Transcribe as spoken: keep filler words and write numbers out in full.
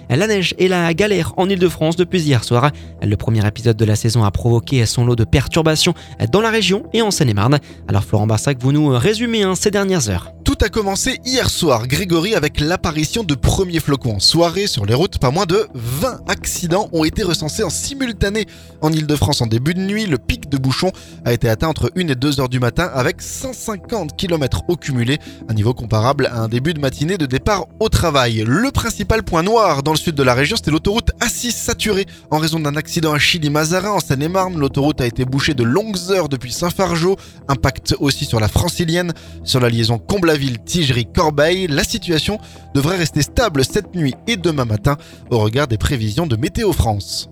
La neige et la galère en Ile-de-France depuis hier soir. Le premier épisode de la saison a provoqué son lot de perturbations dans la région et en Seine-et-Marne. Alors Florent Barsac, vous nous résumez hein, ces dernières heures. Tout a commencé hier soir, Grégory, avec l'apparition de premiers flocons en soirée sur les routes. Pas moins de vingt accidents ont été recensés en simultané en Ile-de-France en début de nuit. Le pic de bouchons a été atteint entre une et deux heures du matin avec cent cinquante kilomètres au cumulé, un niveau comparable à un début de matinée de départ au travail. Le principal point noir dans le sud de la région, c'était l'autoroute A six saturée en raison d'un accident à Chilly-Mazarin en Seine-et-Marne. L'autoroute a été bouchée de longues heures depuis Saint-Fargeau, impact aussi sur la francilienne, sur la liaison Comblaville-Tigerie-Corbeil. La situation devrait rester stable cette nuit et demain matin au regard des prévisions de Météo France.